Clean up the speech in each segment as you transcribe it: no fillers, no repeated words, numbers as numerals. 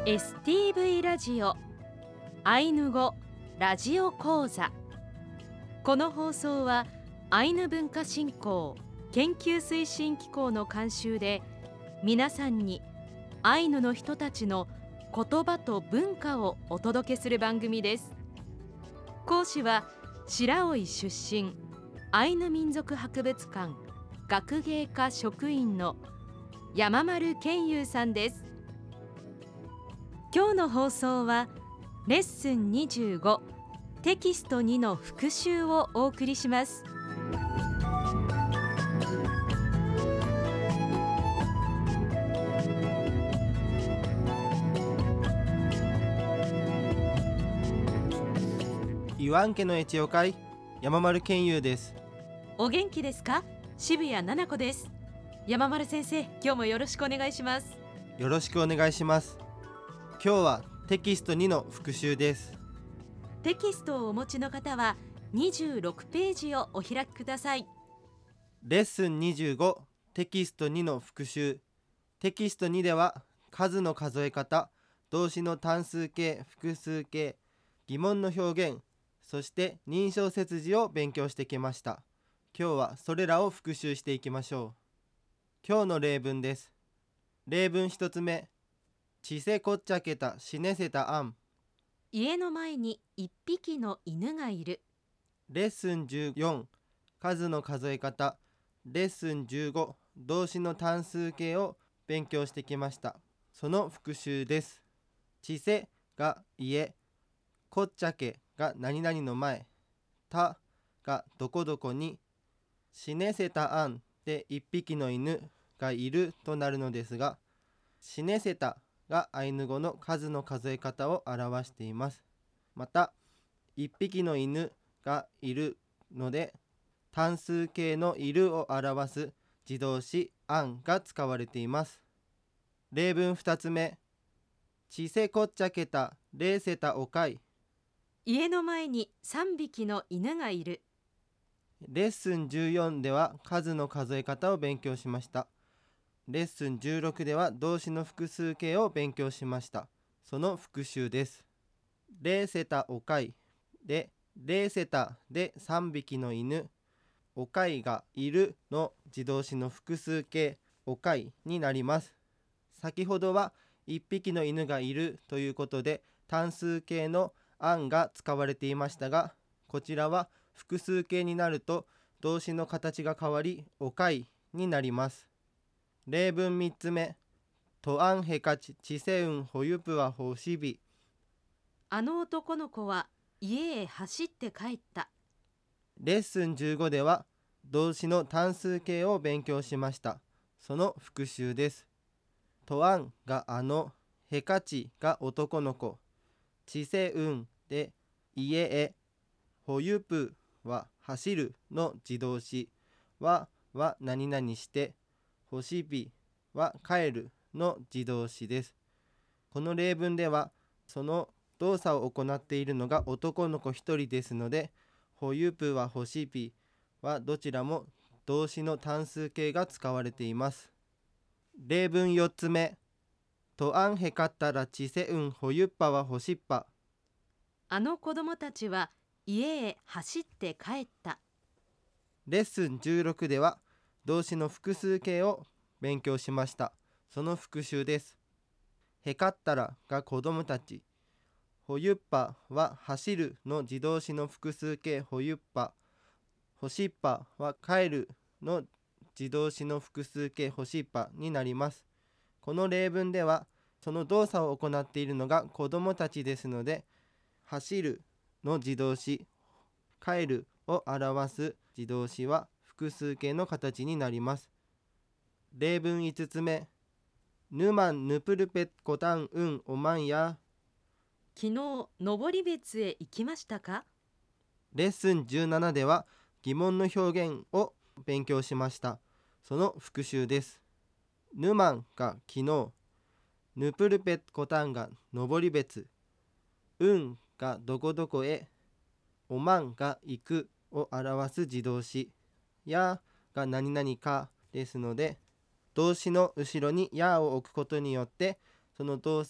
STV ラジオアイヌ語ラジオ講座。この放送はアイヌ文化振興研究推進機構の監修で、皆さんにアイヌの人たちの言葉と文化をお届けする番組です。講師は白老出身アイヌ民族博物館学芸課職員の山丸健優さんです。今日の放送はレッスン25テキスト2の復習をお送りします。 イワン家のエチオ会山丸健優です。 お元気ですか？渋谷奈々子です。山丸先生、今日もよろしくお願いします。 よろしくお願いします。今日はテキスト2の復習です。 テキストをお持ちの方は26ページをお開きください。 レッスン25テキスト2の復習。テキスト2では数の数え方、動詞の単数形、複数形、疑問の表現、そして認証切字を勉強してきました。今日はそれらを復習していきましょう。今日の例文です。例文1つ目、ちせこっちゃけたしねせたあん。 家の前に1匹の犬がいる。 レッスン14数の数え方、レッスン15動詞の単数形を勉強してきました。その復習です。ちせが家、こっちゃけが何々の前、たがどこどこに、しねせたあんで1匹の犬がいるとなるのですが、しねせたがアイヌ語の数の数え方を表しています。また1匹の犬がいるので単数形のいるを表す自動詞あんが使われています。例文2つ目、ちせこっちゃけたれいせたおかい。 家の前に3匹の犬がいる。 レッスン14では数の数え方を勉強しました。レッスン16では動詞の複数形を勉強しました。その復習です。れいせたおかいで、れいせたで3匹の犬、おかいがいるの自動詞の複数形おかいになります。先ほどは1匹の犬がいるということで単数形のあんが使われていましたが、こちらは複数形になると動詞の形が変わりおかいになります。例文3つ目、とあんへかちちせうんほゆぷはほしび。 あの男の子は家へ走って帰った。 レッスン15では動詞の単数形を勉強しました。その復習です。とあんがあの、へかちが男の子、ちせうんで家へ、ほゆぷは走るの自動詞、は何々して、ほしびは帰るの自動詞です。この例文ではその動作を行っているのが男の子一人ですので、ほゆぷはほしびはどちらも動詞の単数形が使われています。例文4つ目、とあんへかったらちせうんほゆっぱはほしっぱ。 あの子供たちは家へ走って帰った。 レッスン16では動詞の複数形を勉強しました。その復習です。へかったらが子供たち、ほゆっぱは走るの自動詞の複数形ほゆっぱ、ほしっぱは帰るの自動詞の複数形ほしっぱになります。この例文ではその動作を行っているのが子供たちですので、走るの自動詞、帰るを表す自動詞は複数形の形になります。例文5つ目、ぬまんぬぷるぺっこたんうんおまんや。 昨日登別へ行きましたか？ レッスン17では疑問の表現を勉強しました。その復習です。ぬまんが昨日、ぬぷるぺっこたんが登別、うんがどこどこへ、おまんが行くを表す自動詞、やが何々かですので、動詞の後ろにやを置くことによってその動作を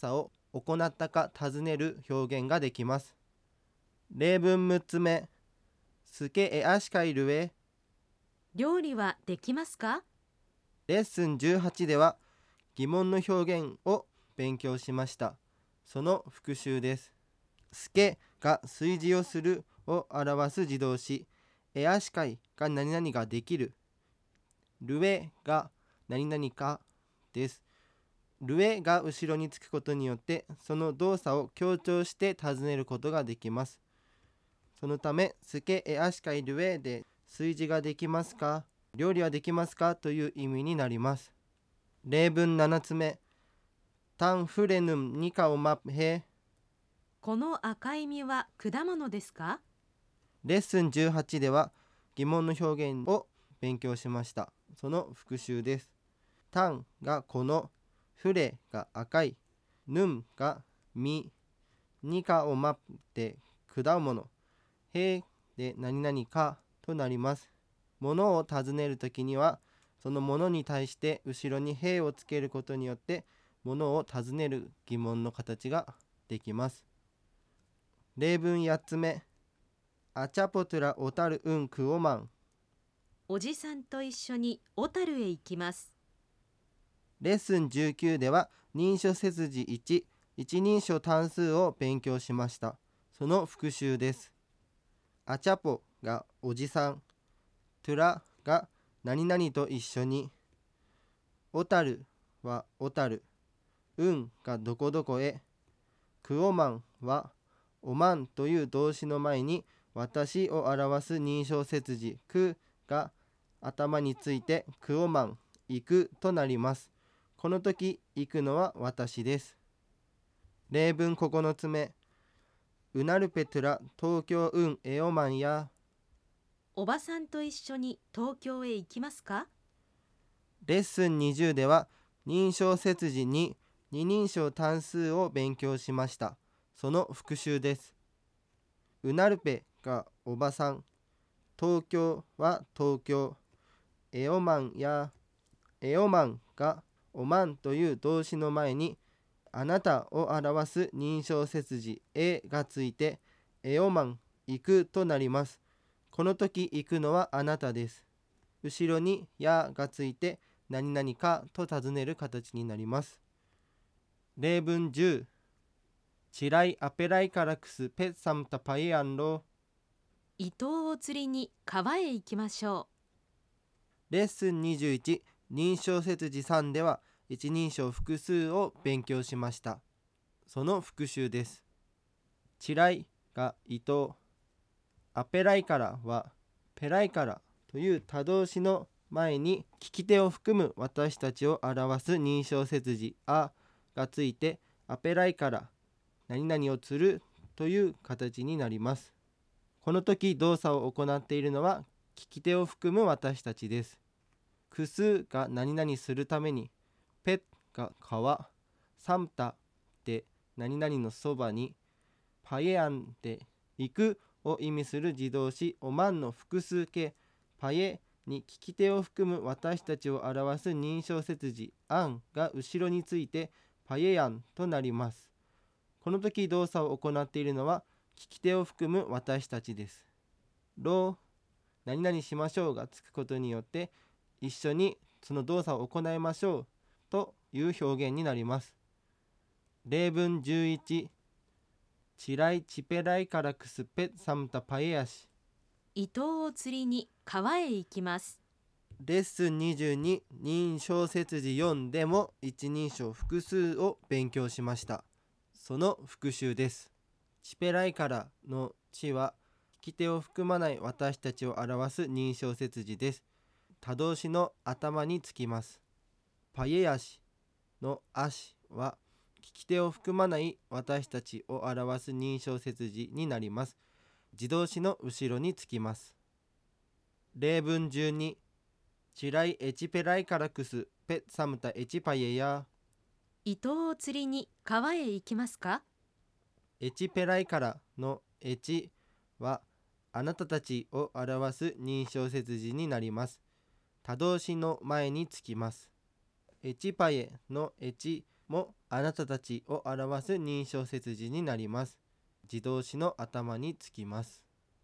行ったか尋ねる表現ができます。例文6つ目。すけえあしかいるえ。 料理はできますか？ レッスン18では疑問の表現を勉強しました。その復習です。すけが炊事をするを表す自動詞。えあしかいが何々ができる。るえが何々かです。るえが後ろにつくことによってその動作を強調して尋ねることができます。そのため、すけえあしかいるえで炊事ができますか、料理はできますかという意味になります。例文7つ目。タンフレヌンニカオマヘ。 この赤い実は果物ですか？ レッスン18では疑問の表現を勉強しました。その復習です。タンがこの、フレが赤い、ヌンが実、ニカオマで果物、ヘで何々かとなります。ものを尋ねるときにはそのものに対して後ろにヘをつけることによってものを尋ねる疑問の形ができます。例文8つ目。アチャポトゥラオタルウンクオマン。 おじさんと一緒に小樽へ行きます。 レッスン19では認証切字1、一人称単数を勉強しました。その復習です。アチャポがおじさん、トゥラが何々と一緒に、小樽は小樽、運がどこどこへ、クオマンはおまんという動詞の前に私を表す認証切字くが頭についてクオマン、行くとなります。この時行くのは私です。例文9つ目。うなるぺトゥラ東京運エオマンや。 おばさんと一緒に東京へ行きますか？ レッスン20では認証切字に二人称単数を勉強しました。その復習です。うなるぺがおばさん、東京は東京、エオマンやエオマンがおまんという動詞の前にあなたを表す認証切字えがついてエオマン、行くとなります。この時行くのはあなたです。後ろにやがついて何々かと尋ねる形になります。例文10。チライアペライカラクスペッサムタパイアンロ。 伊東を釣りに川へ行きましょレッスン21。認証切字3では一人称複数を勉強しました。その復習です。チライが伊藤、アペライカラはペライカラという他動詞の前に聞き手を含む私たちを表す認証切字あがついてアペライカラ何々を釣るという形になります。この時動作を行っているのは聞き手を含む私たちです。くすが何々するために、ペッが川、サムタで何々のそばに、パエアンで行くを意味する自動詞オマンの複数形パエに聞き手を含む私たちを表す認証切字アンが後ろについてパエアンとなります。この時動作を行っているのは聞き手を含む私たちです。ロー、何々しましょうがつくことによって一緒にその動作を行いましょうという表現になります。例文11。チライチペライカラクスペサムタパエヤシ。 う。伊東を釣りに川へ行きます。 レッスン22。認証切字4でも一人称複数を勉強しました。その復習です。チペライカラのチは聞き手を含まない私たちを表す認証切字です。他動詞の頭につきます。パエヤシのアシは聞き手を含まない私たちを表す認証切字になります。自動詞の後ろにつきます。例文12。チライエチペライカラクスペサムタエチパエヤ。 伊東を釣りに川へ行きますか？ エチペライカラのエチはあなたたちを表す認証切字になります。他動詞の前につきます。エチパエのエチもあなたたちを表す認証接字になります。自動詞の頭につきます。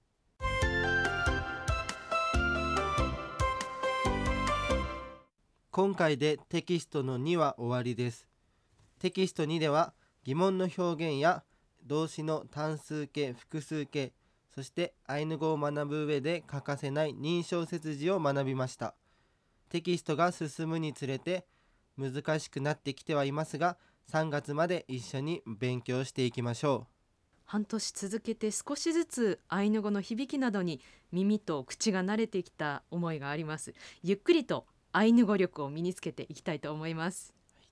今回でテキストの2は終わりです。テキスト2では疑問の表現や動詞の単数形、複数形、そしてアイヌ語を学ぶ上で欠かせない認証接字を学びました。テキストが進むにつれて難しくなってきてはいますが、3月まで一緒に勉強していきましょう。 半年続けて少しずつアイヌ語の響きなどに耳と口が慣れてきた思いがあります。ゆっくりとアイヌ語力を身につけていきたいと思います。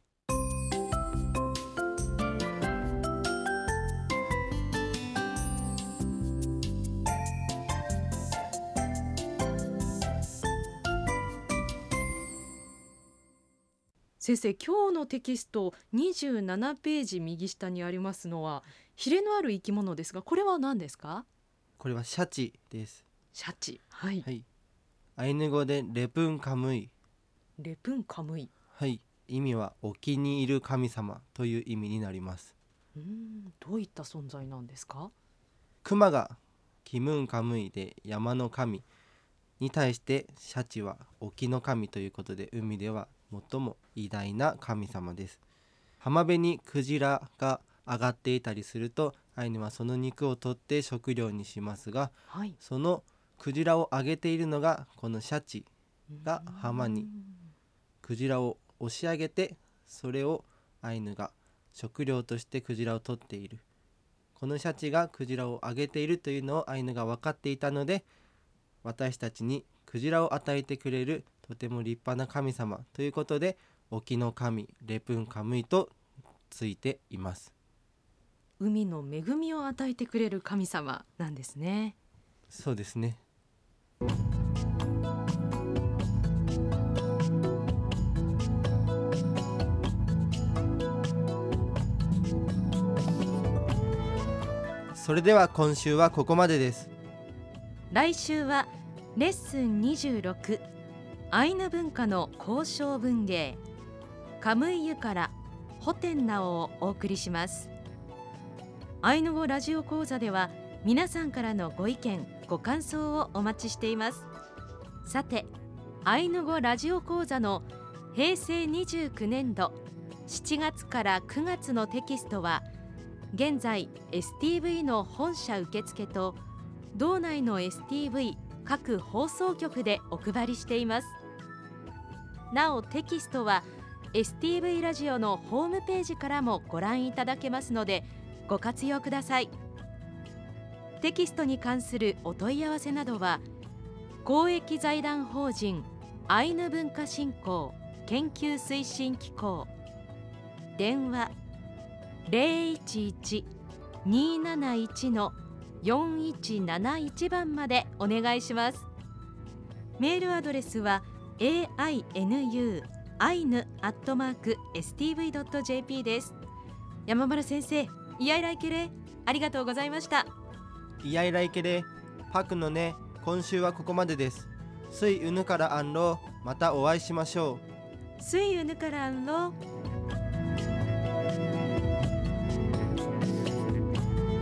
先生、今日のテキスト27ページ右下にありますのはヒレのある生き物ですが、これは何ですか？ これはシャチです。 シャチ、はい、 アイヌ語でレプンカムイ。 レプンカムイ、 意味はお気に入る神様という意味になります。 どういった存在なんですか？ クマがキムンカムイで山の神に対してシャチは沖の神ということで、海では最も偉大な神様です。浜辺にクジラが上がっていたりすると、アイヌはその肉を取って食料にしますが、そのクジラを上げているのがこのシャチが浜にクジラを押し上げて、それをアイヌが食料としてクジラを取っている。このシャチがクジラを上げているというのをアイヌが分かっていたので、私たちにクジラを与えてくれるとても立派な神様ということで、沖の神レプンカムイとついています。 海の恵みを与えてくれる神様なんですね。 そうですね。それでは今週はここまでです。 来週はレッスン26、アイヌ文化の交渉文芸、カムイユからホテンナオをお送りします。アイヌ語ラジオ講座では皆さんからのご意見ご感想をお待ちしています。さて、アイヌ語ラジオ講座の平成29年度7月から9月のテキストは現在 STV の本社受付と道内の STV 各放送局でお配りしています。なおテキストは STV ラジオのホームページからもご覧いただけますのでご活用ください。テキストに関するお問い合わせなどは公益財団法人アイヌ文化振興研究推進機構、電話 011-271-4171 番までお願いします。メールアドレスは ainu@stv.jp です。山丸先生、イヤイライケレありがとうございました。 イヤイライケレパクのね、今週はここまでです。スイウヌからアンロー、またお会いしましょう。 スイウヌからアンロー。